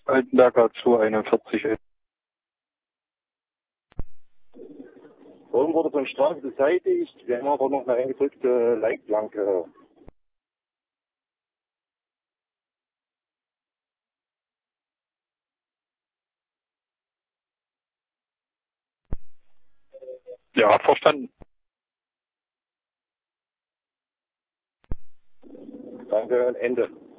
Altenberger 241. Oben wurde von Straße beseitigt, wir haben aber noch eine eingedrückte Leitplanke. Ja, verstanden. Danke, Ende.